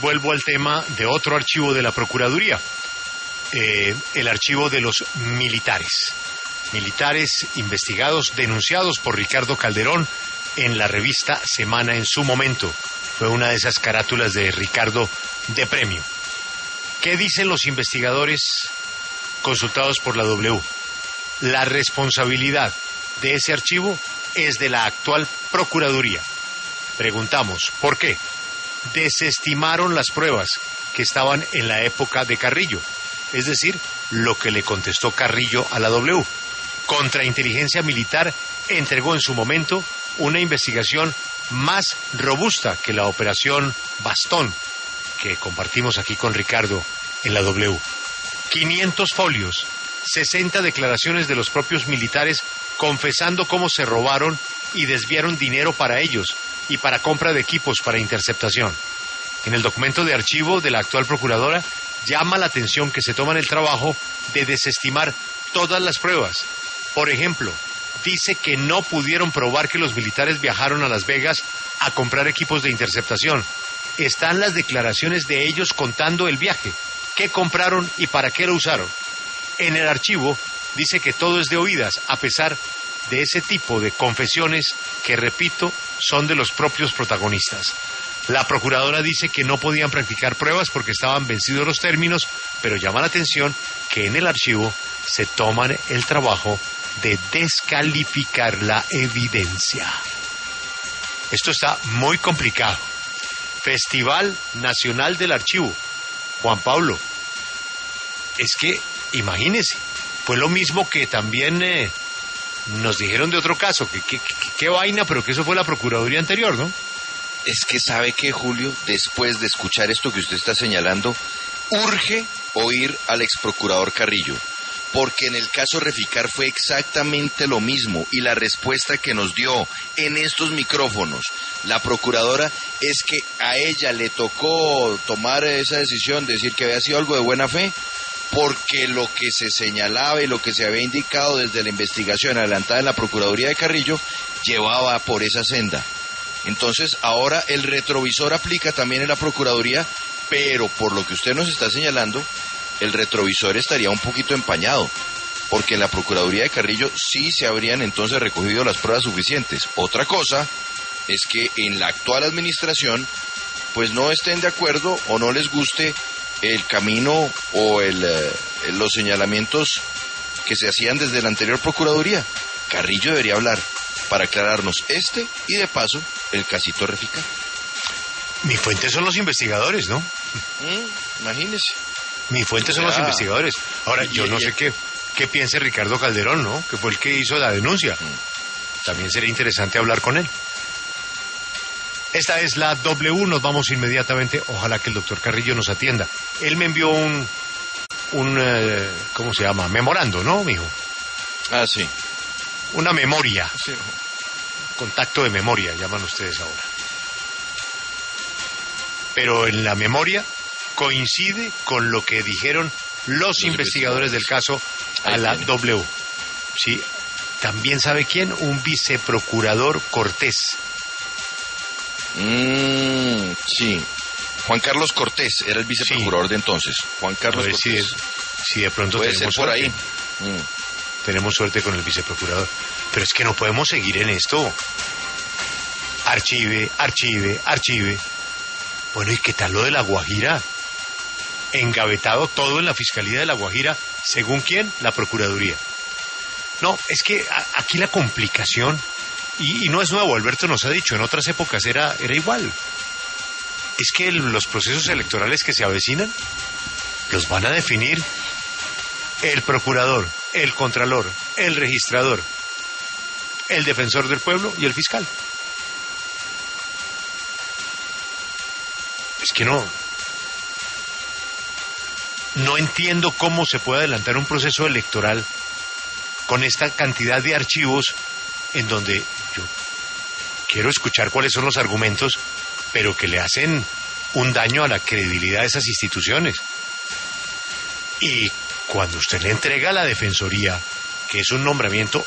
vuelvo al tema de otro archivo de la Procuraduría, el archivo de los militares. Militares investigados, denunciados por Ricardo Calderón en la revista Semana en su momento. Fue una de esas carátulas de Ricardo de premio. ¿Qué dicen los investigadores consultados por la W? La responsabilidad de ese archivo es de la actual Procuraduría. Preguntamos, ¿por qué? Desestimaron las pruebas que estaban en la época de Carrillo, es decir, lo que le contestó Carrillo a la W. Contrainteligencia Militar entregó en su momento una investigación más robusta que la operación Bastón, que compartimos aquí con Ricardo en la W. 500 folios, 60 declaraciones de los propios militares confesando cómo se robaron y desviaron dinero para ellos y para compra de equipos para interceptación. En el documento de archivo de la actual procuradora llama la atención que se toman el trabajo de desestimar todas las pruebas. Por ejemplo, dice que no pudieron probar que los militares viajaron a Las Vegas a comprar equipos de interceptación. Están las declaraciones de ellos contando el viaje, qué compraron y para qué lo usaron. En el archivo dice que todo es de oídas, a pesar de ese tipo de confesiones que, repito, son de los propios protagonistas. La procuradora dice que no podían practicar pruebas porque estaban vencidos los términos, pero llama la atención que en el archivo se toman el trabajo de descalificar la evidencia. Esto está muy complicado. Festival Nacional del Archivo. Juan Pablo, es que, imagínese, fue lo mismo que también nos dijeron de otro caso, que vaina, pero que eso fue la Procuraduría anterior, ¿no? Es que sabe que, Julio, después de escuchar esto que usted está señalando, urge oír al exprocurador Carrillo, porque en el caso Reficar fue exactamente lo mismo, y la respuesta que nos dio en estos micrófonos la procuradora es que a ella le tocó tomar esa decisión de decir que había sido algo de buena fe, porque lo que se señalaba y lo que se había indicado desde la investigación adelantada en la Procuraduría de Carrillo llevaba por esa senda. Entonces ahora el retrovisor aplica también en la Procuraduría, pero por lo que usted nos está señalando, el retrovisor estaría un poquito empañado, porque en la Procuraduría de Carrillo sí se habrían entonces recogido las pruebas suficientes. Otra cosa es que en la actual administración pues no estén de acuerdo o no les guste el camino o los señalamientos que se hacían desde la anterior Procuraduría. Carrillo debería hablar para aclararnos y de paso el casito Reficar. Mi fuente son los investigadores, ¿no? Imagínese. Mi fuente son los investigadores. Ahora, yo no sé qué piense Ricardo Calderón, ¿no? Que fue el que hizo la denuncia. También sería interesante hablar con él. Esta es la W, nos vamos inmediatamente. Ojalá que el doctor Carrillo nos atienda. Él me envió un ¿cómo se llama? Memorando, ¿no, mijo? Ah, sí. Una memoria. Sí. Contacto de memoria, llaman ustedes ahora. Pero en la memoria coincide con lo que dijeron los investigadores del caso a la W. Sí. También sabe quién, un viceprocurador Cortés. Sí. Juan Carlos Cortés era el viceprocurador de entonces. Juan Carlos Cortés. Si de pronto puede tenemos ser por suerte. ahí. Tenemos suerte con el viceprocurador. Pero es que no podemos seguir en esto. Archive. Bueno, ¿y qué tal lo de La Guajira? Engavetado todo en la Fiscalía de La Guajira, ¿según quién? La Procuraduría. No, es que aquí la complicación, y no es nuevo, Alberto nos ha dicho, en otras épocas era igual. Es que los procesos electorales que se avecinan los van a definir el procurador, el contralor, el registrador, el defensor del pueblo y el fiscal. Es que no entiendo cómo se puede adelantar un proceso electoral con esta cantidad de archivos en donde yo quiero escuchar cuáles son los argumentos, pero que le hacen un daño a la credibilidad de esas instituciones. Y cuando usted le entrega a la Defensoría, que es un nombramiento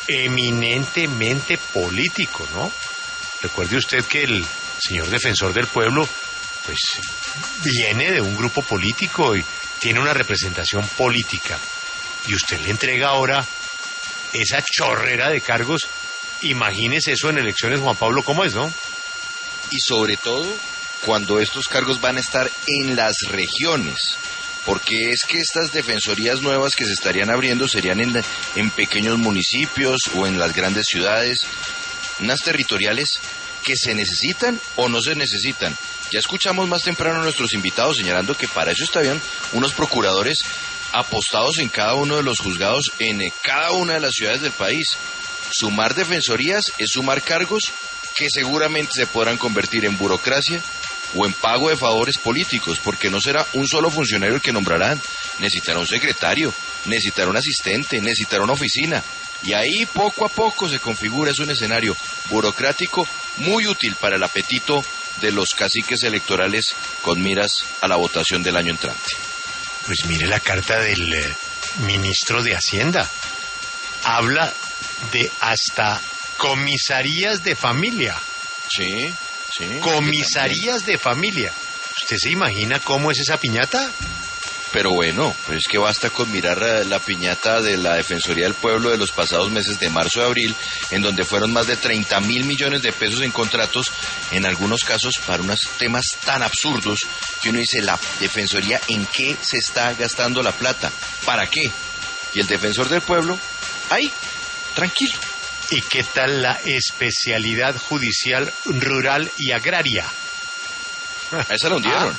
eminentemente político, ¿no? Recuerde usted que el señor defensor del pueblo pues viene de un grupo político y tiene una representación política. Y usted le entrega ahora esa chorrera de cargos. Imagínese eso en elecciones, Juan Pablo, ¿cómo es, no? Y sobre todo cuando estos cargos van a estar en las regiones, porque es que estas defensorías nuevas que se estarían abriendo serían en pequeños municipios o en las grandes ciudades, unas territoriales que se necesitan o no se necesitan. Ya escuchamos más temprano a nuestros invitados señalando que para eso estarían unos procuradores apostados en cada uno de los juzgados en cada una de las ciudades del país. Sumar defensorías es sumar cargos que seguramente se podrán convertir en burocracia o en pago de favores políticos, porque no será un solo funcionario el que nombrarán. Necesitará un secretario, necesitará un asistente, necesitará una oficina. Y ahí poco a poco se configura un escenario burocrático muy útil para el apetito de los caciques electorales con miras a la votación del año entrante. Pues mire la carta del ministro de Hacienda. Habla de hasta comisarías de familia. Sí. Comisarías de familia. ¿Usted se imagina cómo es esa piñata? Pero bueno, pues es que basta con mirar la piñata de la Defensoría del Pueblo de los pasados meses de marzo y abril, en donde fueron más de 30.000 millones de pesos en contratos, en algunos casos para unos temas tan absurdos que uno dice, la Defensoría, ¿en qué se está gastando la plata? ¿Para qué? Y el Defensor del Pueblo, ahí, tranquilo. ¿Y qué tal la especialidad judicial rural y agraria? A esa la hundieron.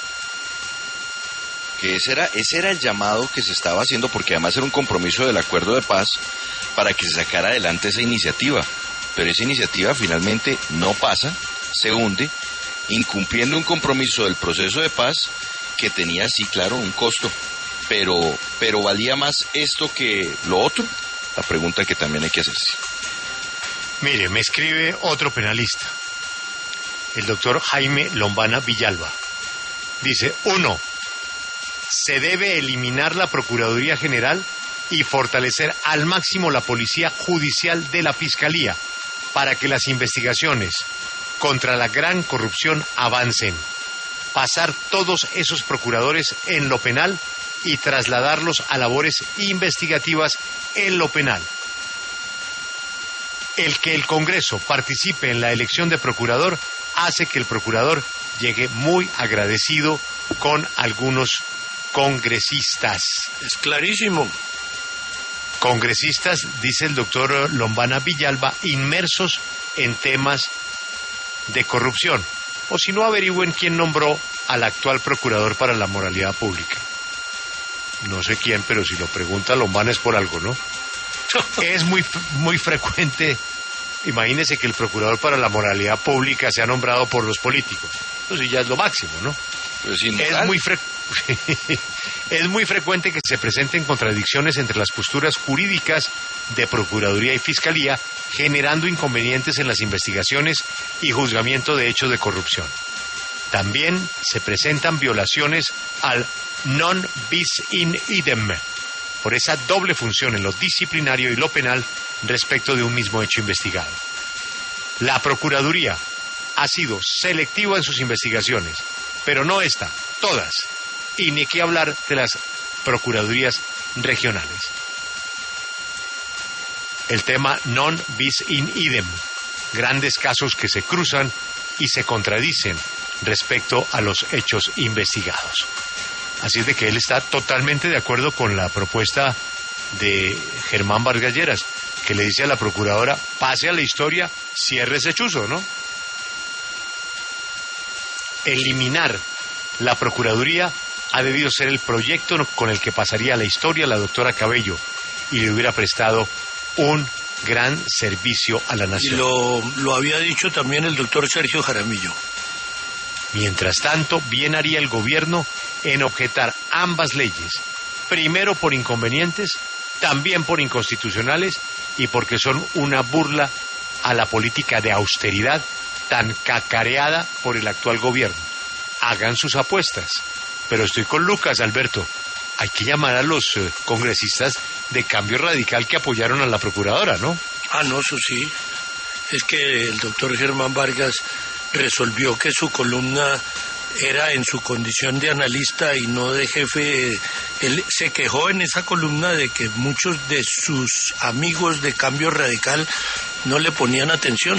Que ese era el llamado que se estaba haciendo, porque además era un compromiso del acuerdo de paz para que se sacara adelante esa iniciativa. Pero esa iniciativa finalmente no pasa, se hunde, incumpliendo un compromiso del proceso de paz que tenía, sí, claro, un costo. Pero valía más esto que lo otro. La pregunta que también hay que hacerse. Mire, me escribe otro penalista, el doctor Jaime Lombana Villalba. Dice, 1. Se debe eliminar la Procuraduría General y fortalecer al máximo la Policía Judicial de la Fiscalía para que las investigaciones contra la gran corrupción avancen. Pasar todos esos procuradores en lo penal y trasladarlos a labores investigativas en lo penal. El que el Congreso participe en la elección de procurador hace que el procurador llegue muy agradecido con algunos congresistas. Es clarísimo. Congresistas, dice el doctor Lombana Villalba, inmersos en temas de corrupción. O si no, averigüen quién nombró al actual procurador para la moralidad pública. No sé quién, pero si lo pregunta Lombana es por algo, ¿no? Es muy frecuente, imagínese que el procurador para la moralidad pública sea nombrado por los políticos. Entonces ya es lo máximo, ¿no? Pues es muy frecuente que se presenten contradicciones entre las posturas jurídicas de Procuraduría y Fiscalía, generando inconvenientes en las investigaciones y juzgamiento de hechos de corrupción. También se presentan violaciones al non bis in idem, por esa doble función en lo disciplinario y lo penal respecto de un mismo hecho investigado. La Procuraduría ha sido selectiva en sus investigaciones, pero no esta, todas, y ni qué hablar de las procuradurías regionales. El tema non bis in idem, grandes casos que se cruzan y se contradicen respecto a los hechos investigados. Así es de que él está totalmente de acuerdo con la propuesta de Germán Vargas Lleras, que le dice a la procuradora, pase a la historia, cierre ese chuzo, ¿no? Eliminar la Procuraduría ha debido ser el proyecto con el que pasaría a la historia la doctora Cabello y le hubiera prestado un gran servicio a la nación. Y lo había dicho también el doctor Sergio Jaramillo. Mientras tanto, bien haría el gobierno en objetar ambas leyes, primero por inconvenientes, también por inconstitucionales y porque son una burla a la política de austeridad tan cacareada por el actual gobierno. Hagan sus apuestas. Pero estoy con Lucas, Alberto. Hay que llamar a los congresistas de Cambio Radical que apoyaron a la procuradora, ¿no? Ah, no, eso sí. Es que el doctor Germán Vargas resolvió que su columna era en su condición de analista y no de jefe. Él se quejó en esa columna de que muchos de sus amigos de Cambio Radical no le ponían atención.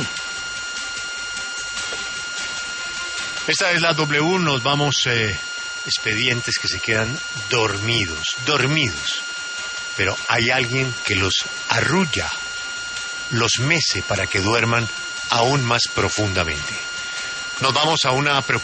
Esta es la W, nos vamos, expedientes que se quedan dormidos, pero hay alguien que los arrulla, los mece para que duerman aún más profundamente. Nos vamos a una